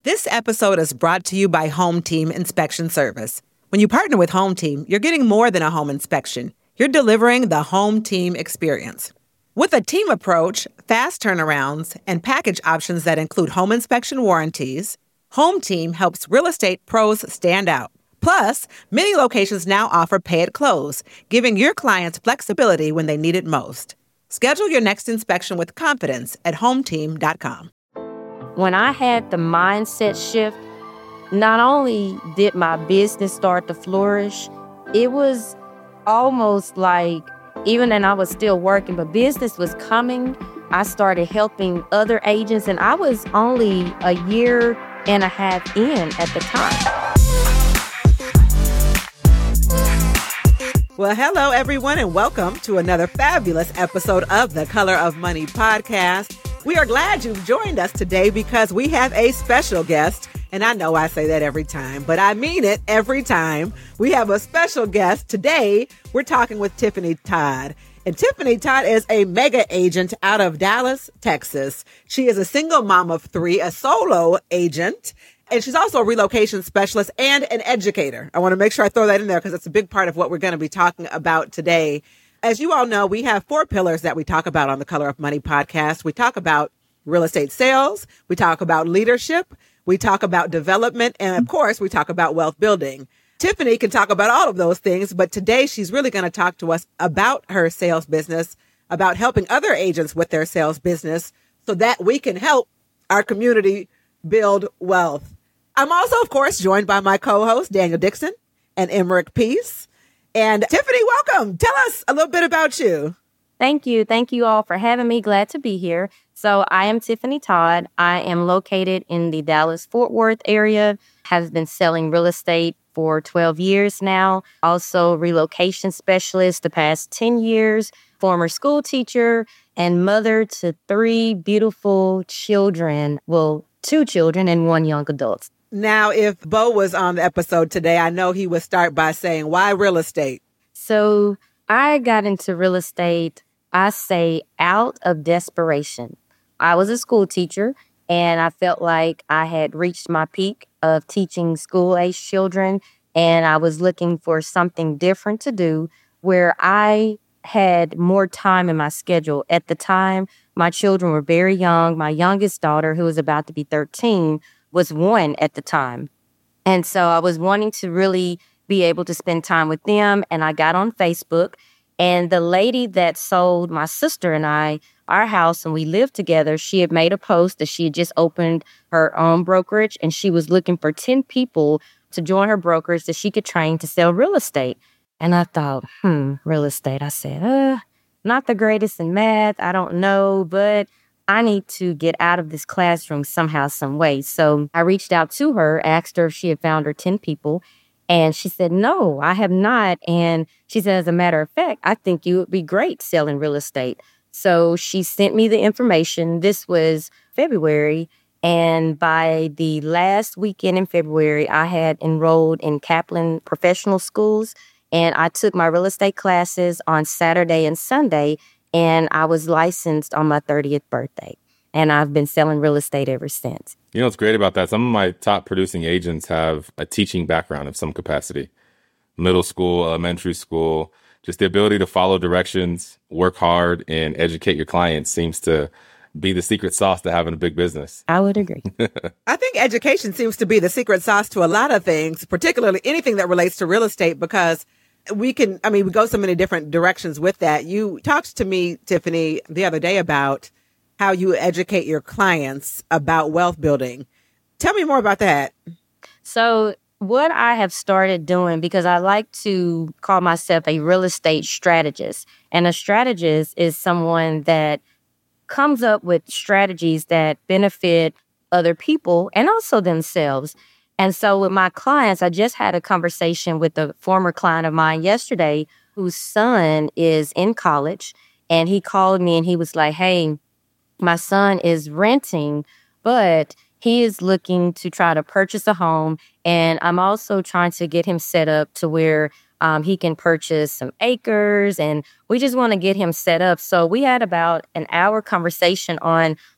This episode is brought to you by Home Team Inspection Service. When you partner with Home Team, you're getting more than a home inspection. You're delivering the Home Team experience. With a team approach, fast turnarounds, and package options that include home inspection warranties, Home Team helps real estate pros stand out. Plus, many locations now offer pay at close, giving your clients flexibility when they need it most. Schedule your next inspection with confidence at hometeam.com. When I had the mindset shift, not only did my business start to flourish, it was almost like, even then I was still working, but business was coming. I started helping other agents, and I was only a year and a half in at the time. Well, hello, everyone, and welcome to another fabulous episode of the Color of Money podcast. We are glad you've joined us today because we have a special guest. And I know I say that every time, but I mean it every time. We have a special guest. Today, we're talking with Tiffany Todd. And Tiffany Todd is a mega agent out of Dallas, Texas. She is a single mom of three, a solo agent, and she's also a relocation specialist and an educator. I want to make sure I throw that in there because it's a big part of what we're going to be talking about today. As you all know, we have 4 pillars that we talk about on the Color of Money podcast. We talk about real estate sales. We talk about leadership. We talk about development. And of course, we talk about wealth building. Tiffany can talk about all of those things, but today she's really going to talk to us about her sales business, about helping other agents with their sales business so that we can help our community build wealth. I'm also, of course, joined by my co-host, Daniel Dixon and Emmerich Peace. And Tiffany, welcome. Tell us a little bit about you. Thank you. Thank you all for having me. Glad to be here. So I am Tiffany Todd. I am located in the Dallas-Fort Worth area, have been selling real estate for 12 years now. Also relocation specialist the past 10 years, former school teacher, and mother to 3 beautiful children. Well, 2 children and 1 young adult. Now, if Bo was on the episode today, I know he would start by saying, why real estate? So I got into real estate, I say, out of desperation. I was a school teacher, and I felt like I had reached my peak of teaching school-age children, and I was looking for something different to do where I had more time in my schedule. At the time, my children were very young. My youngest daughter, who was about to be 13, was 1 at the time. And so I was wanting to really be able to spend time with them. And I got on Facebook, and the lady that sold my sister and I our house and we lived together, she had made a post that she had just opened her own brokerage, and she was looking for 10 people to join her brokerage that she could train to sell real estate. And I thought, real estate. I said, not the greatest in math. I don't know, but I need to get out of this classroom somehow, some way. So I reached out to her, asked her if she had found her 10 people. And she said, no, I have not. And she said, as a matter of fact, I think you would be great selling real estate. So she sent me the information. This was February. And by the last weekend in February, I had enrolled in Kaplan Professional Schools. And I took my real estate classes on Saturday and Sunday. And I was licensed on my 30th birthday. And I've been selling real estate ever since. You know what's great about that? Some of my top producing agents have a teaching background of some capacity. Middle school, elementary school, just the ability to follow directions, work hard, and educate your clients seems to be the secret sauce to having a big business. I would agree. I think education seems to be the secret sauce to a lot of things, particularly anything that relates to real estate, because we go so many different directions with that. You talked to me, Tiffany, the other day about how you educate your clients about wealth building. Tell me more about that. So what I have started doing, because I like to call myself a real estate strategist, and a strategist is someone that comes up with strategies that benefit other people and also themselves. And so with my clients, I just had a conversation with a former client of mine yesterday whose son is in college, and he called me and he was like, hey, my son is renting, but he is looking to try to purchase a home. And I'm also trying to get him set up to where he can purchase some acres. And we just want to get him set up. So we had about an hour conversation on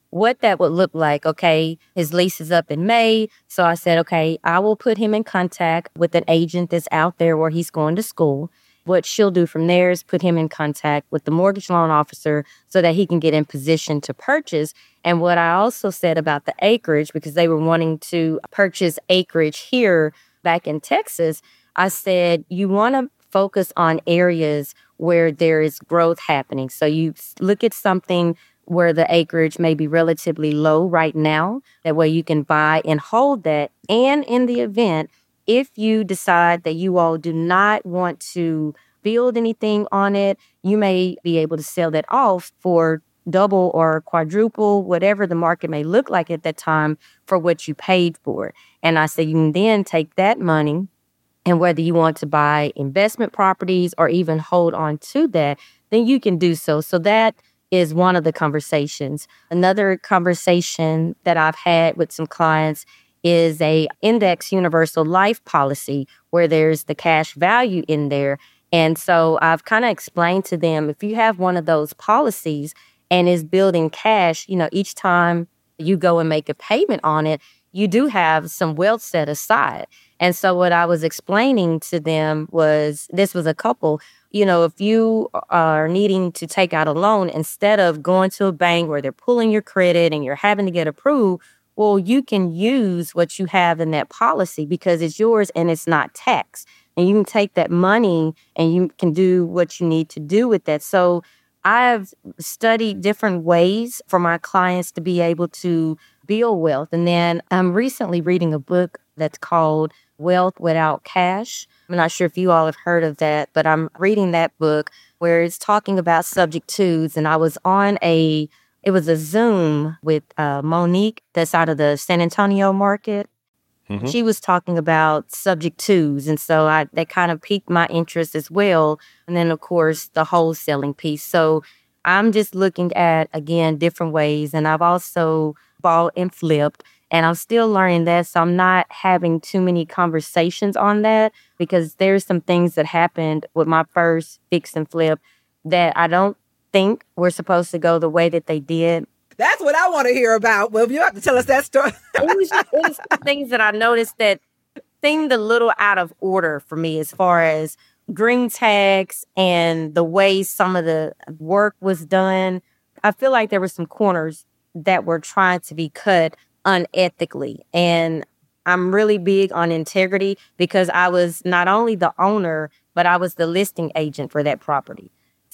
what that would look like. Okay, his lease is up in May. So I said, okay, I will put him in contact with an agent that's out there where he's going to school. What she'll do from there is put him in contact with the mortgage loan officer so that he can get in position to purchase. And what I also said about the acreage, because they were wanting to purchase acreage here back in Texas, I said, you want to focus on areas where there is growth happening. So you look at something where the acreage may be relatively low right now. That way you can buy and hold that. And in the event, if you decide that you all do not want to build anything on it, you may be able to sell that off for double or quadruple, whatever the market may look like at that time for what you paid for it. And I said, you can then take that money, and whether you want to buy investment properties or even hold on to that, then you can do so. So that is one of the conversations. Another conversation that I've had with some clients is a index universal life policy where there's the cash value in there. And so I've kind of explained to them, if you have one of those policies and is building cash, each time you go and make a payment on it, you do have some wealth set aside. And so what I was explaining to them was, this was a couple, if you are needing to take out a loan, instead of going to a bank where they're pulling your credit and you're having to get approved, well, you can use what you have in that policy because it's yours and it's not taxed. And you can take that money and you can do what you need to do with that. So I've studied different ways for my clients to be able to build wealth. And then I'm recently reading a book that's called Wealth Without Cash. I'm not sure if you all have heard of that, but I'm reading that book where it's talking about subject twos. And I was on it was a Zoom with Monique that's out of the San Antonio market. Mm-hmm. She was talking about subject twos. And so that kind of piqued my interest as well. And then, of course, the wholesaling piece. So I'm just looking at, again, different ways. And I've also bought and flipped. And I'm still learning that. So I'm not having too many conversations on that because there's some things that happened with my first fix and flip that I don't think were supposed to go the way that they did. That's what I want to hear about. Well, you have to tell us that story. it was things that I noticed that seemed a little out of order for me as far as green tags and the way some of the work was done. I feel like there were some corners that were trying to be cut unethically. And I'm really big on integrity because I was not only the owner, but I was the listing agent for that property.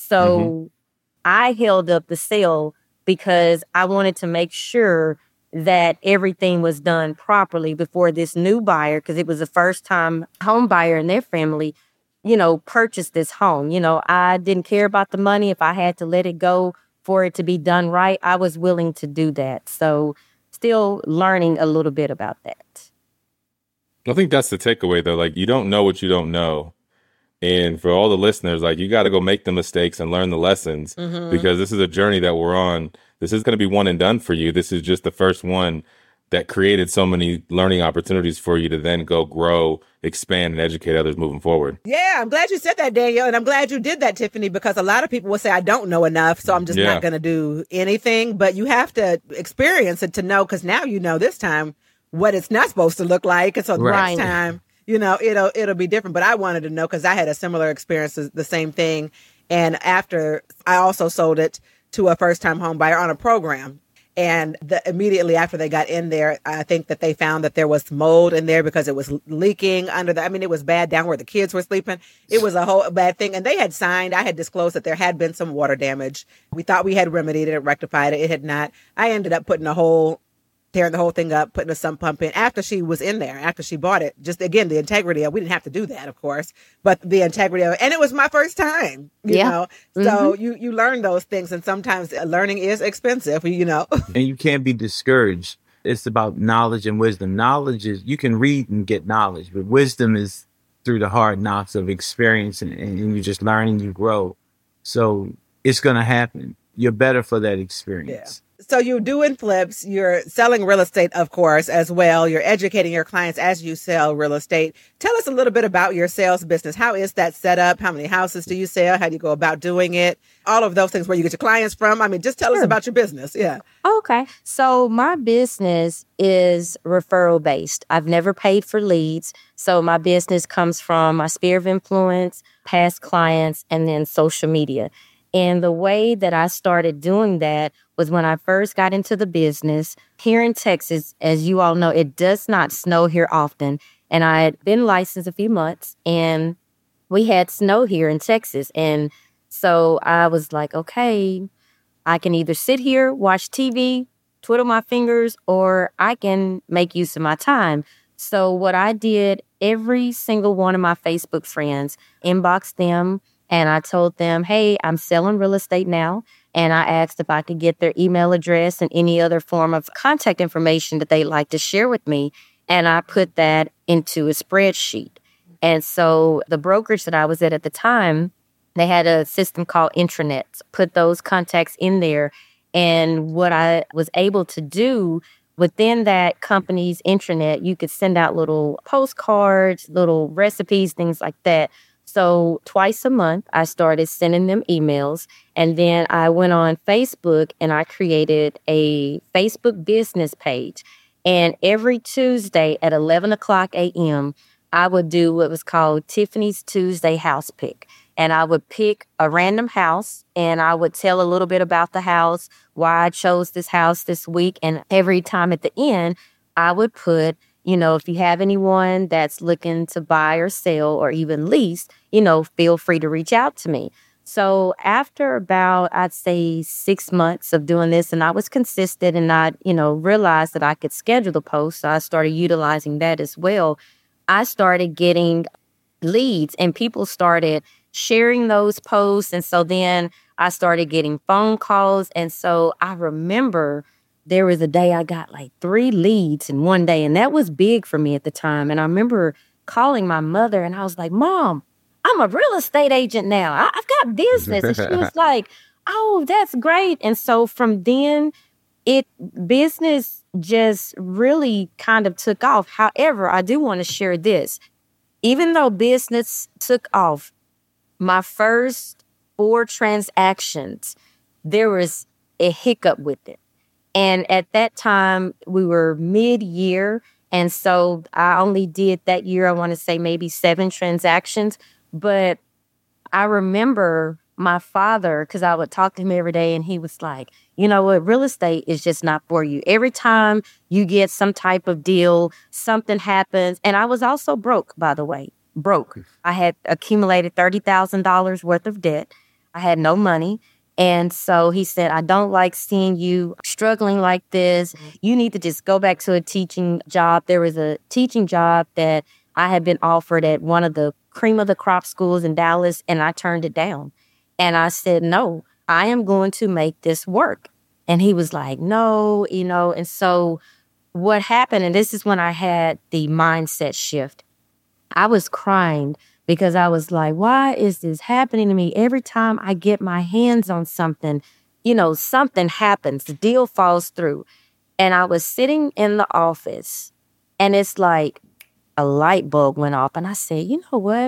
So I held up the sale because I wanted to make sure that everything was done properly before this new buyer, because it was a first-time home buyer in their family, purchased this home. I didn't care about the money. If I had to let it go for it to be done right, I was willing to do that. So still learning a little bit about that. I think that's the takeaway, though. Like, you don't know what you don't know. And for all the listeners, like, you got to go make the mistakes and learn the lessons because this is a journey that we're on. This is going to be one and done for you. This is just the first one that created so many learning opportunities for you to then go grow, expand, and educate others moving forward. Yeah, I'm glad you said that, Danielle. And I'm glad you did that, Tiffany, because a lot of people will say, I don't know enough, so I'm just not going to do anything. But you have to experience it to know, because now you know this time what it's not supposed to look like. And so next time, it'll be different. But I wanted to know because I had a similar experience, the same thing. And after, I also sold it to a first-time home buyer on a program. And immediately after they got in there, I think that they found that there was mold in there because it was leaking under it was bad down where the kids were sleeping. It was a whole bad thing. And they had signed, I had disclosed that there had been some water damage. We thought we had remedied it, rectified it. It had not. I ended up tearing the whole thing up, putting a sump pump in after she was in there, after she bought it. Just, again, the integrity of, we didn't have to do that, of course, but the integrity of it. And it was my first time, you know. So you learn those things, and sometimes learning is expensive, And you can't be discouraged. It's about knowledge and wisdom. Knowledge is, you can read and get knowledge, but wisdom is through the hard knocks of experience, and you just learn and you grow. So it's going to happen. You're better for that experience. So you're doing flips, you're selling real estate, of course, as well. You're educating your clients as you sell real estate. Tell us a little bit about your sales business. How is that set up? How many houses do you sell? How do you go about doing it? All of those things, where you get your clients from. I mean, just tell us about your business. Yeah. Okay. So my business is referral based. I've never paid for leads. So my business comes from my sphere of influence, past clients, and then social media. And the way that I started doing that was when I first got into the business here in Texas. As you all know, it does not snow here often. And I had been licensed a few months, and we had snow here in Texas. And so I was like, okay, I can either sit here, watch TV, twiddle my fingers, or I can make use of my time. So what I did, every single one of my Facebook friends, inboxed them, and I told them, hey, I'm selling real estate now. And I asked if I could get their email address and any other form of contact information that they'd like to share with me. And I put that into a spreadsheet. And so the brokerage that I was at the time, they had a system called Intranet. Put those contacts in there. And what I was able to do within that company's intranet, you could send out little postcards, little recipes, things like that. So twice a month, I started sending them emails. And then I went on Facebook and I created a Facebook business page. And every Tuesday at 11 o'clock a.m., I would do what was called Tiffany's Tuesday House Pick. And I would pick a random house and I would tell a little bit about the house, why I chose this house this week. And every time at the end, I would put, if you have anyone that's looking to buy or sell or even lease, feel free to reach out to me. So after about, I'd say 6 months of doing this, and I was consistent and I, realized that I could schedule the post. So I started utilizing that as well. I started getting leads and people started sharing those posts. And so then I started getting phone calls. And so I remember there was a day I got like 3 leads in one day. And that was big for me at the time. And I remember calling my mother and I was like, Mom, I'm a real estate agent now. I've got business. And she was like, oh, that's great. And so from then, business just really kind of took off. However, I do want to share this. Even though business took off, my first 4 transactions, there was a hiccup with it. And at that time, we were mid-year. And so I only did that year, I want to say maybe 7 transactions. But I remember my father, because I would talk to him every day, and he was like, you know what, real estate is just not for you. Every time you get some type of deal, something happens. And I was also broke, by the way, broke. I had accumulated $30,000 worth of debt. I had no money. And so he said, I don't like seeing you struggling like this. You need to just go back to a teaching job. There was a teaching job that I had been offered at one of the cream of the crop schools in Dallas, and I turned it down. And I said, no, I am going to make this work. And he was like, no, and so what happened, and this is when I had the mindset shift. I was crying because I was like, why is this happening to me? Every time I get my hands on something, something happens, the deal falls through. And I was sitting in the office and it's like a light bulb went off. And I said, you know what?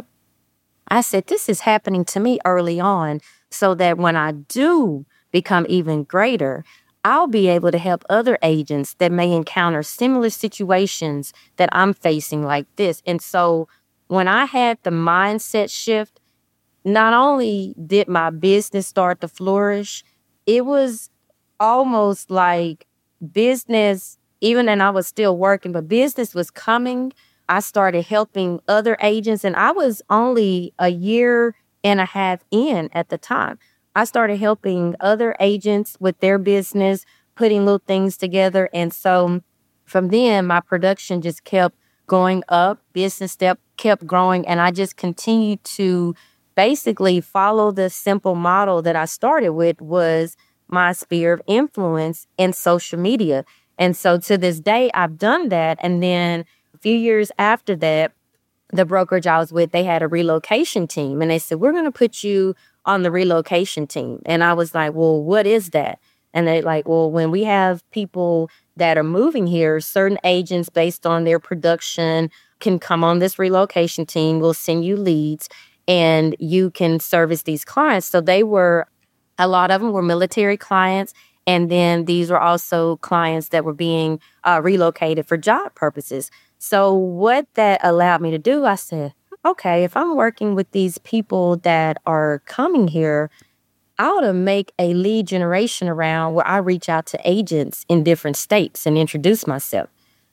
I said, this is happening to me early on so that when I do become even greater, I'll be able to help other agents that may encounter similar situations that I'm facing like this. And so when I had the mindset shift, not only did my business start to flourish, it was almost like business, even and I was still working, but business was coming. I started helping other agents, and I was only a year and a half in at the time. I started helping other agents with their business, putting little things together. And so from then, my production just kept going up, business step kept growing, and I just continued to basically follow the simple model that I started with was my sphere of influence in social media. And so to this day, I've done that. And then a few years after that, the brokerage I was with, they had a relocation team. And they said, we're going to put you on the relocation team. And I was like, well, what is that? And they're like, well, when we have people that are moving here, certain agents based on their production can come on this relocation team. We'll send you leads and you can service these clients. So a lot of them were military clients. And then these were also clients that were being relocated for job purposes. So what that allowed me to do, I said, okay, if I'm working with these people that are coming here, I ought to make a lead generation around where I reach out to agents in different states and introduce myself.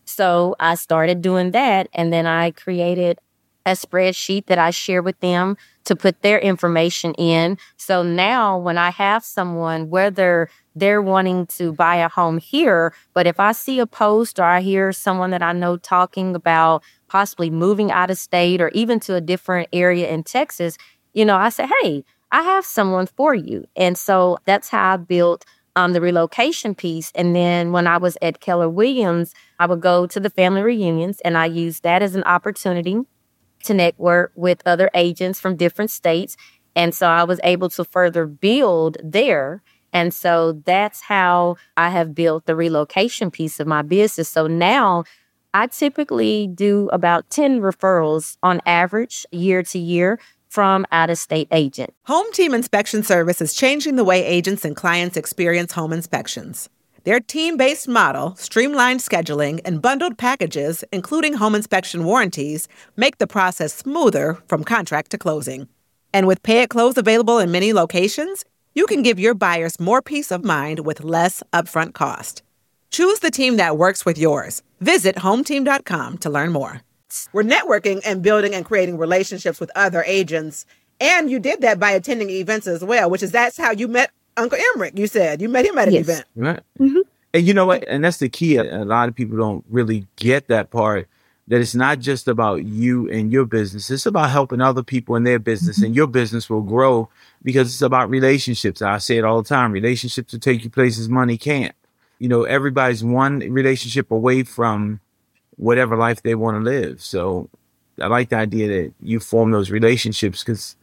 So I started doing that, and then I created a spreadsheet that I share with them to put their information in. So now when I have someone, whether they're wanting to buy a home here, but if I see a post or I hear someone that I know talking about possibly moving out of state or even to a different area in Texas, I say, hey, I have someone for you. And so that's how I built the relocation piece. And then when I was at Keller Williams, I would go to the family reunions, and I used that as an opportunity to network with other agents from different states. And so I was able to further build there. And so that's how I have built the relocation piece of my business. So now I typically do about 10 referrals on average year to year from out-of-state agents. Home Team Inspection Service is changing the way agents and clients experience home inspections. Their team-based model, streamlined scheduling, and bundled packages, including home inspection warranties, make the process smoother from contract to closing. And with Pay at Close available in many locations, you can give your buyers more peace of mind with less upfront cost. Choose the team that works with yours. Visit hometeam.com to learn more. We're networking and building and creating relationships with other agents. And you did that by attending events as well, that's how you met Uncle Emmerich. You said you met him at an event. Right. Mm-hmm. And you know what? And that's the key. A lot of people don't really get that part, that it's not just about you and your business. It's about helping other people in their business, and your business will grow because it's about relationships. I say it all the time. Relationships will take you places money can't. Everybody's one relationship away from whatever life they want to live. So I like the idea that you form those relationships, because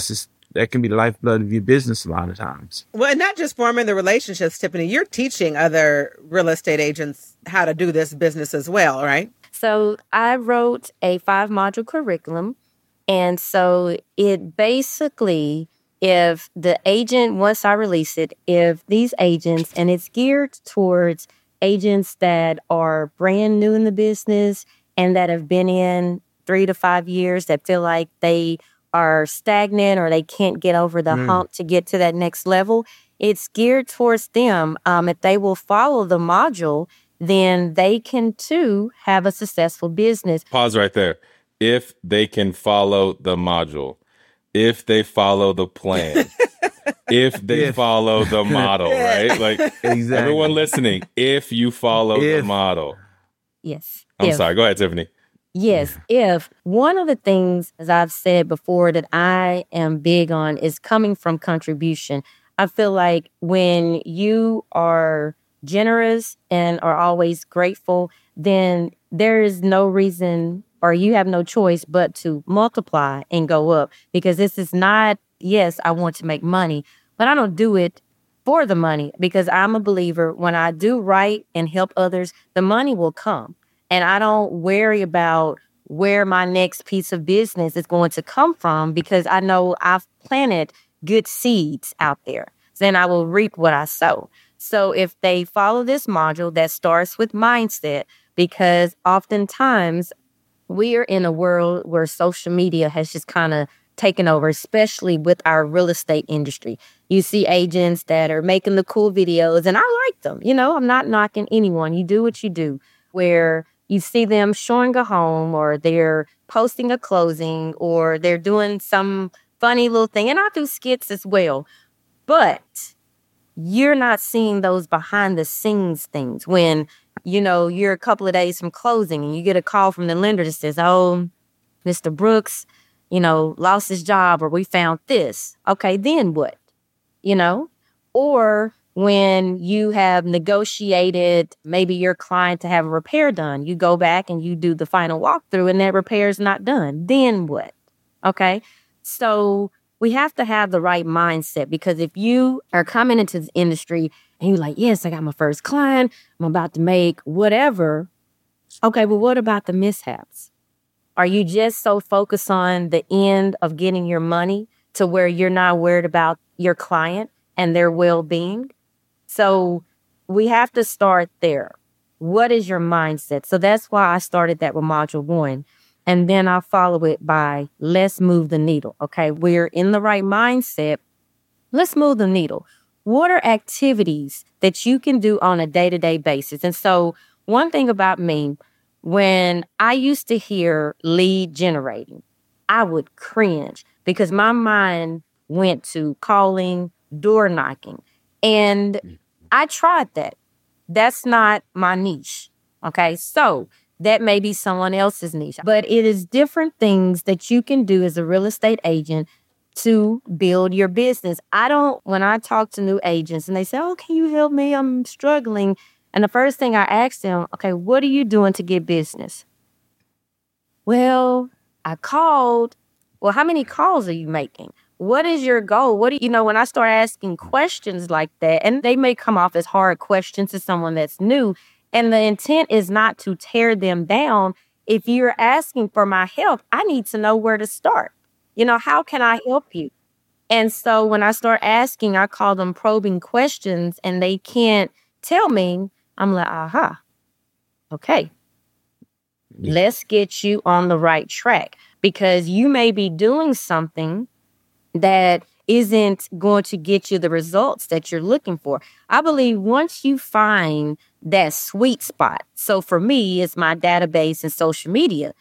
that can be the lifeblood of your business a lot of times. Well, and not just forming the relationships, Tiffany, you're teaching other real estate agents how to do this business as well, right? So I wrote a 5-module curriculum. And so it basically, if the agent, once I release it, if these agents, and it's geared towards agents that are brand new in the business and that have been in 3 to 5 years, that feel like they are stagnant or they can't get over the hump to get to that next level, it's geared towards them. If they will follow the module, then they can too have a successful business. Pause right there. If they can follow the module, if they follow the plan, if they follow the model, right? Like, exactly. Everyone listening, if you follow the model. Yes. I'm sorry. Go ahead, Tiffany. Yes. If one of the things, as I've said before, that I am big on is coming from contribution. I feel like when you are generous and are always grateful, then there is no reason, or you have no choice but to multiply and go up. Because this is not, yes, I want to make money, but I don't do it for the money, because I'm a believer when I do right and help others, the money will come. And I don't worry about where my next piece of business is going to come from, because I know I've planted good seeds out there. Then I will reap what I sow. So if they follow this module that starts with mindset, because oftentimes we are in a world where social media has just kind of taken over, especially with our real estate industry. You see agents that are making the cool videos, and I like them. I'm not knocking anyone. You do what you do, where you see them showing a home, or they're posting a closing, or they're doing some funny little thing. And I do skits as well. But you're not seeing those behind the scenes things when, you're a couple of days from closing and you get a call from the lender that says, oh, Mr. Brooks, lost his job, or we found this. Okay, then what? Or when you have negotiated maybe your client to have a repair done, you go back and you do the final walkthrough and that repair is not done. Then what? Okay, so we have to have the right mindset, because if you are coming into this industry And you're like, yes, I got my first client. I'm about to make whatever. Okay, well, what about the mishaps? Are you just so focused on the end of getting your money to where you're not worried about your client and their well-being? So we have to start there. What is your mindset? So that's why I started that with module 1. And then I'll follow it by let's move the needle. Okay, we're in the right mindset. Let's move the needle. What are activities that you can do on a day-to-day basis? And so one thing about me, when I used to hear lead generating, I would cringe because my mind went to calling, door knocking. And I tried that. That's not my niche. Okay, so that may be someone else's niche, but it is different things that you can do as a real estate agent to build your business. When I talk to new agents and they say, oh, can you help me? I'm struggling. And the first thing I ask them, okay, what are you doing to get business? Well, I called. Well, how many calls are you making? What is your goal? When I start asking questions like that, and they may come off as hard questions to someone that's new, and the intent is not to tear them down. If you're asking for my help, I need to know where to start. How can I help you? And so when I start asking, I call them probing questions, and they can't tell me, I'm like, aha, okay, let's get you on the right track, because you may be doing something that isn't going to get you the results that you're looking for. I believe once you find that sweet spot, so for me, it's my database and social media,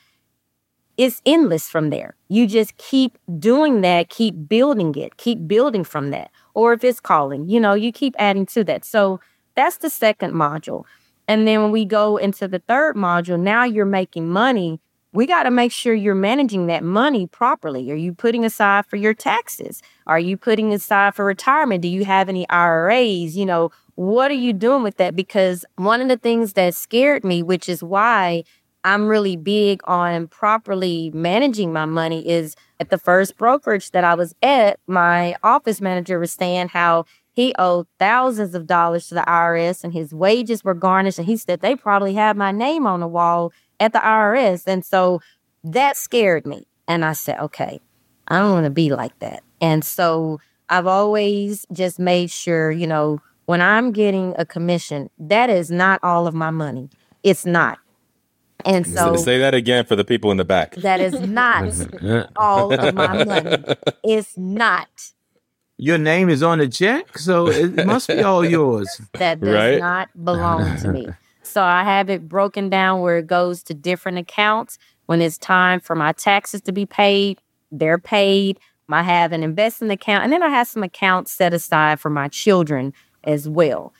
it's endless from there. You just keep doing that, keep building it, keep building from that. Or if it's calling, you keep adding to that. So that's the second module. And then when we go into the third module, now you're making money. We got to make sure you're managing that money properly. Are you putting aside for your taxes? Are you putting aside for retirement? Do you have any IRAs? What are you doing with that? Because one of the things that scared me, which is why I'm really big on properly managing my money, is at the first brokerage that I was at, my office manager was saying how he owed thousands of dollars to the IRS and his wages were garnished. And he said they probably have my name on the wall at the IRS. And so that scared me. And I said, okay, I don't want to be like that. And so I've always just made sure, when I'm getting a commission, that is not all of my money. It's not. And so say that again for the people in the back. That is not all of my money. It's not. Your name is on the check, so it must be all yours. That does not belong to me. So I have it broken down where it goes to different accounts. When it's time for my taxes to be paid, they're paid. I have an investment account, and then I have some accounts set aside for my children as well.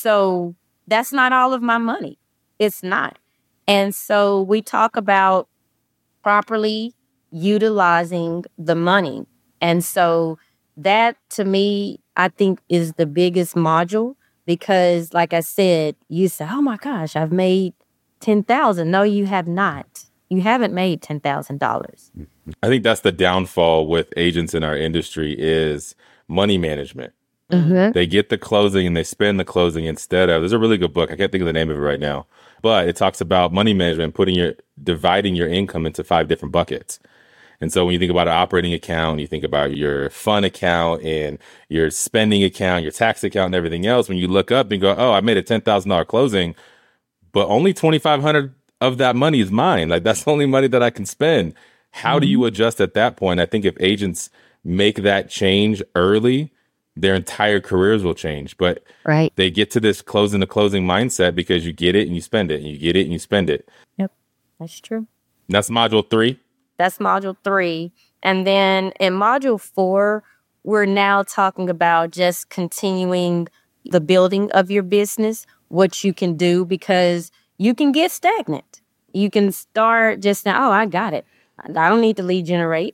So that's not all of my money. It's not. And so we talk about properly utilizing the money. And so that, to me, I think is the biggest module, because like I said, you say, oh my gosh, I've made $10,000. No, you have not. You haven't made $10,000. I think that's the downfall with agents in our industry is money management. Mm-hmm. They get the closing and they spend the closing instead of, there's a really good book. I can't think of the name of it right now, but it talks about money management, dividing your income into 5 different buckets. And so when you think about an operating account, you think about your fund account and your spending account, your tax account and everything else. When you look up and go, oh, I made a $10,000 closing, but only $2,500 of that money is mine. Like that's the only money that I can spend. How do you adjust at that point? I think if agents make that change early, their entire careers will change. But they get to this closing to closing mindset because you get it and you spend it, and you get it and you spend it. Yep, that's true. And that's module 3. That's module 3. And then in module 4, we're now talking about just continuing the building of your business, what you can do, because you can get stagnant. You can start just now, oh, I got it. I don't need to lead generate.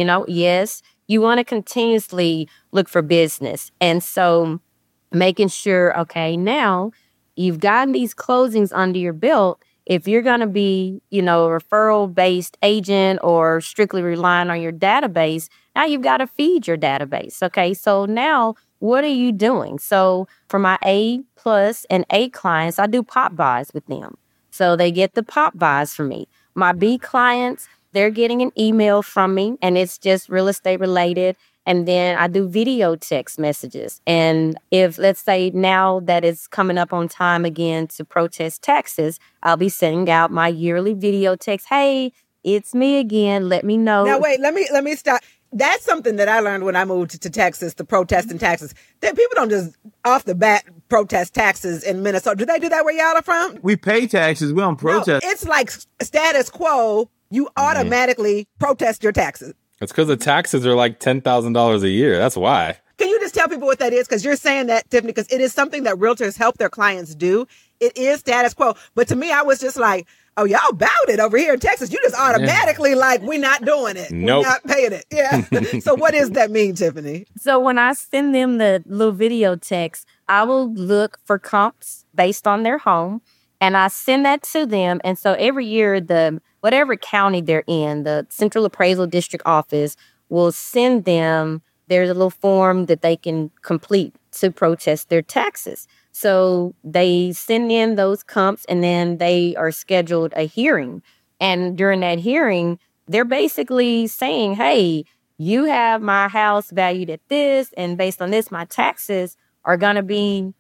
Yes, you want to continuously look for business. And so making sure, okay, now you've gotten these closings under your belt. If you're going to be, a referral-based agent or strictly relying on your database, now you've got to feed your database. Okay, so now what are you doing? So for my A plus and A clients, I do pop buys with them. So they get the pop buys from me. My B clients, they're getting an email from me, and it's just real estate related. And then I do video text messages. And if, let's say, now that it's coming up on time again to protest taxes, I'll be sending out my yearly video text. Hey, it's me again. Let me know. Now, wait, let me stop. That's something that I learned when I moved to Texas, to protesting taxes. That people don't just off the bat protest taxes in Minnesota. Do they do that where y'all are from? We pay taxes. We don't protest. No, it's like status quo. You automatically protest your taxes. It's because the taxes are like $10,000 a year. That's why. Can you just tell people what that is? Because you're saying that, Tiffany, because it is something that realtors help their clients do. It is status quo. But to me, I was just like, oh, y'all about it over here in Texas. You just automatically like, we're not doing it. Nope. We're not paying it. Yeah. So what does that mean, Tiffany? So when I send them the little video text, I will look for comps based on their home, and I send that to them. And so every year, whatever county they're in, the Central Appraisal District Office will send them, there's a little form that they can complete to protest their taxes. So they send in those comps, and then they are scheduled a hearing. And during that hearing, they're basically saying, hey, you have my house valued at this, and based on this, my taxes are going to be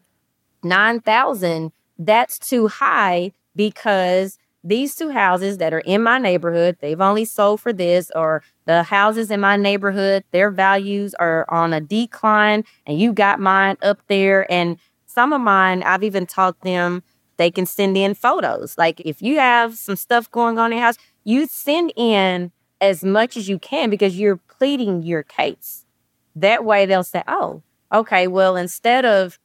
$9,000. That's too high because these two houses that are in my neighborhood, they've only sold for this, or the houses in my neighborhood, their values are on a decline, and you got mine up there. And some of mine, I've even taught them they can send in photos. Like if you have some stuff going on in your house, you send in as much as you can because you're pleading your case. That way they'll say, oh, okay, well, instead of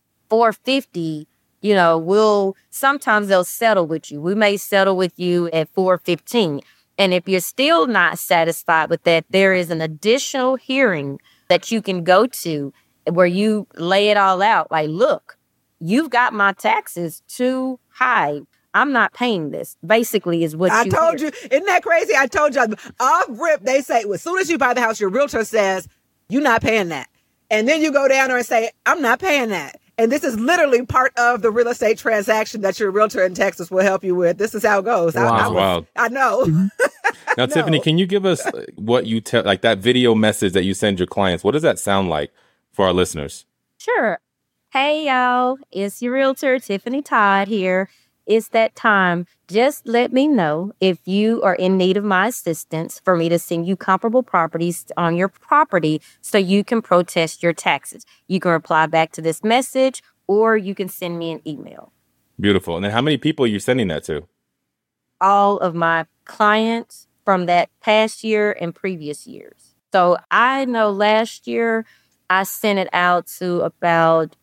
$450, sometimes they'll settle with you. We may settle with you at $415. And if you're still not satisfied with that, there is an additional hearing that you can go to where you lay it all out. Like, look, you've got my taxes too high. I'm not paying this, basically, is what I told you. Isn't that crazy? I told you. Off rip, they say, as soon as you buy the house, your realtor says, you're not paying that. And then you go down there and say, I'm not paying that. And this is literally part of the real estate transaction that your realtor in Texas will help you with. This is how it goes. Wow. Wild. I know. Now, Tiffany, can you give us what you tell, like that video message that you send your clients? What does that sound like for our listeners? Sure. Hey, y'all. It's your realtor, Tiffany Todd here. It's that time. Just let me know if you are in need of my assistance for me to send you comparable properties on your property so you can protest your taxes. You can reply back to this message, or you can send me an email. Beautiful. And then how many people are you sending that to? All of my clients from that past year and previous years. So I know last year I sent it out to about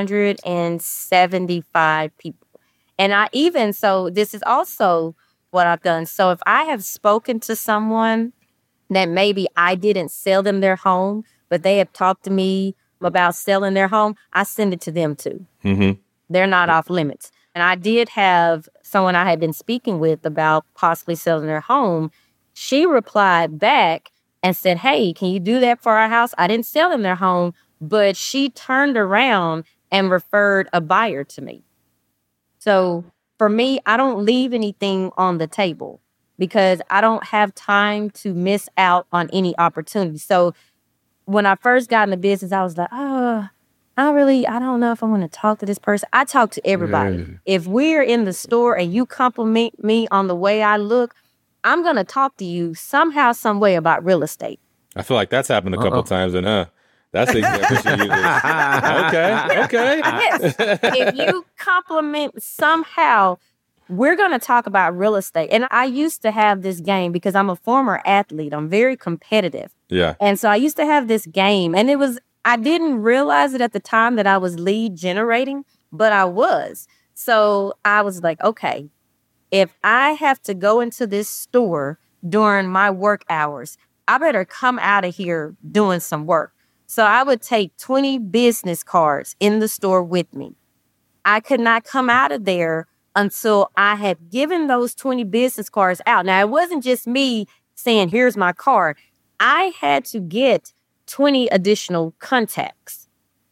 275 people. And so this is also what I've done. So if I have spoken to someone that maybe I didn't sell them their home, but they have talked to me about selling their home, I send it to them too. Mm-hmm. They're not off limits. And I did have someone I had been speaking with about possibly selling their home. She replied back and said, hey, can you do that for our house? I didn't sell them their home, but she turned around and referred a buyer to me. So for me, I don't leave anything on the table because I don't have time to miss out on any opportunity. So when I first got in the business, I was like, I don't know if I want to talk to this person. I talk to everybody. Mm. If we're in the store and you compliment me on the way I look, I'm going to talk to you somehow, some way about real estate. I feel like that's happened a couple times, and that's the example she uses. Okay. Yes. If you compliment somehow, we're going to talk about real estate. And I used to have this game because I'm a former athlete. I'm very competitive. Yeah. And so I used to have this game, and I didn't realize it at the time that I was lead generating, but I was. So I was like, okay, if I have to go into this store during my work hours, I better come out of here doing some work. So I would take 20 business cards in the store with me. I could not come out of there until I had given those 20 business cards out. Now, it wasn't just me saying, here's my card. I had to get 20 additional contacts.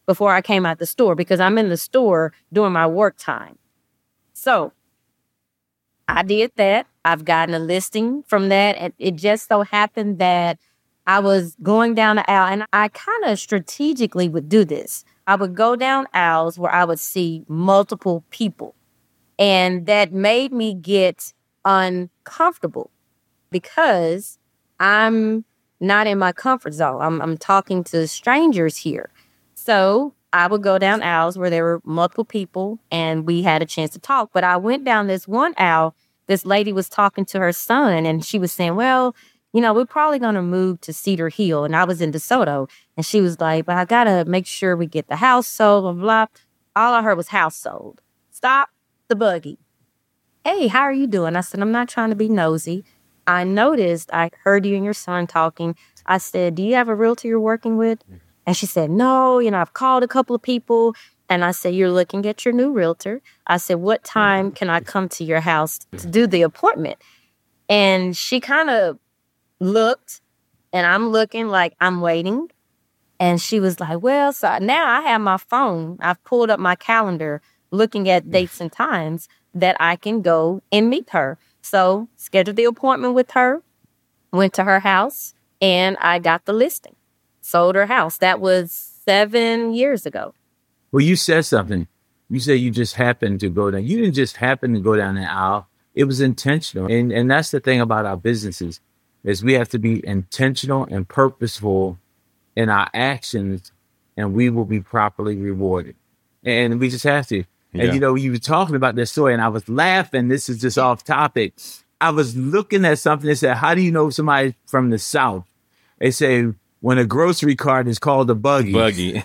before I came out the store because I'm in the store during my work time. So I did that. I've gotten a listing from that. And it just so happened that I was going down the aisle, and I kind of strategically would do this. I would go down aisles where I would see multiple people. And that made me get uncomfortable because I'm not in my comfort zone. I'm talking to strangers here. So I would go down aisles where there were multiple people and we had a chance to talk. But I went down this one aisle. This lady was talking to her son and she was saying, well, you know, we're probably going to move to Cedar Hill. And I was in DeSoto. And she was like, but I got to make sure we get the house sold, blah, blah. All I heard was house sold. Stop the buggy. Hey, how are you doing? I said, I'm not trying to be nosy. I noticed, I heard you and your son talking. I said, do you have a realtor you're working with? And she said, no, you know, I've called a couple of people. And I said, you're looking at your new realtor. I said, what time can I come to your house to do the appointment? And she kind of looked, and I'm looking like I'm waiting. And she was like, well, so now I have my phone. I've pulled up my calendar looking at dates and times that I can go and meet her. So scheduled the appointment with her, went to her house, and I got the listing. Sold her house. That was 7 years ago. Well, you said something. You said you just happened to go down. You didn't just happen to go down the aisle. It was intentional. And that's the thing about our businesses is we have to be intentional and purposeful in our actions, and we will be properly rewarded. And we just have to. Yeah. And, you know, you were talking about this story, and I was laughing. This is just off topic. I was looking at something that said, how do you know somebody from the South? They say, when a grocery cart is called a buggy. Buggy.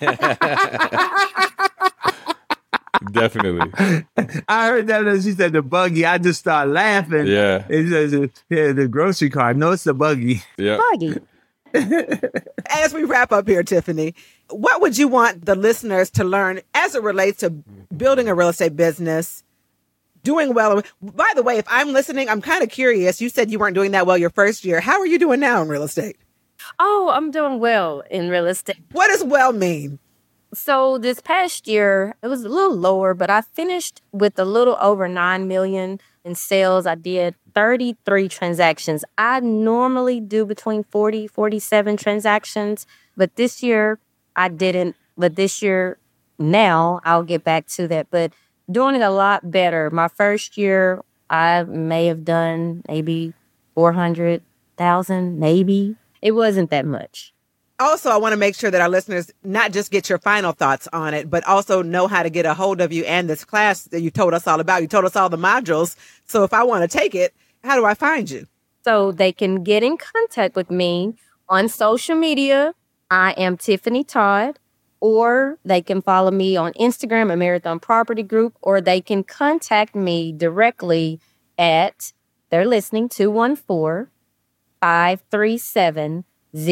Definitely. I heard that as she said the buggy. I just started laughing. Yeah. It says, yeah, the grocery cart. No, it's the buggy. Yeah. Buggy. As we wrap up here, Tiffany, what would you want the listeners to learn as it relates to building a real estate business, doing well? By the way, if I'm listening, I'm kind of curious. You said you weren't doing that well your first year. How are you doing now in real estate? Oh, I'm doing well in real estate. What does well mean? So this past year, it was a little lower, but I finished with a little over 9 million in sales. I did 33 transactions. I normally do between 40, 47 transactions, but this year I didn't. But this year, now I'll get back to that, but doing it a lot better. My first year, I may have done maybe 400,000, maybe. It wasn't that much. Also, I want to make sure that our listeners not just get your final thoughts on it, but also know how to get a hold of you and this class that you told us all about. You told us all the modules. So if I want to take it, how do I find you? So they can get in contact with me on social media. I am Tiffany Todd, or they can follow me on Instagram at Marathon Property Group, or they can contact me directly at, they're listening, 214-537-0807.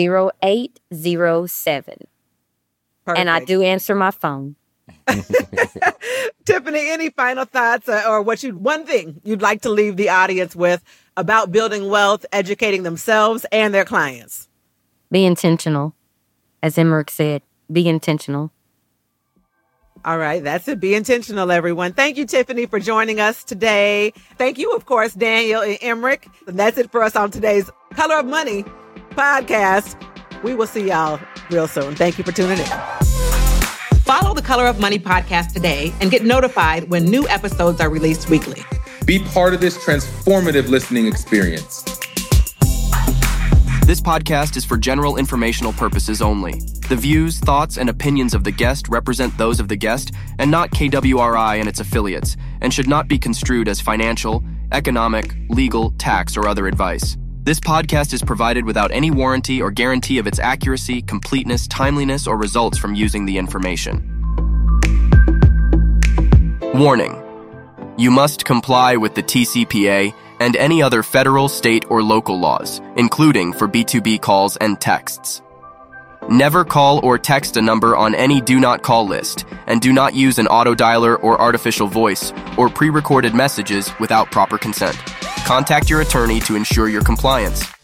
And I do answer my phone. Tiffany, any final thoughts or one thing you'd like to leave the audience with about building wealth, educating themselves and their clients? Be intentional. As Emmerich said, be intentional. All right. That's it. Be intentional, everyone. Thank you, Tiffany, for joining us today. Thank you, of course, Daniel and Emmerich. And that's it for us on today's Color of Money podcast. We will see y'all real soon. Thank you for tuning in. Follow the Color of Money podcast today and get notified when new episodes are released weekly. Be part of this transformative listening experience. This podcast is for general informational purposes only. The views, thoughts, and opinions of the guest represent those of the guest and not KWRI and its affiliates, and should not be construed as financial, economic, legal, tax, or other advice. This podcast is provided without any warranty or guarantee of its accuracy, completeness, timeliness, or results from using the information. Warning: you must comply with the TCPA and any other federal, state, or local laws, including for B2B calls and texts. Never call or text a number on any do not call list, and do not use an auto dialer or artificial voice or pre-recorded messages without proper consent. Contact your attorney to ensure your compliance.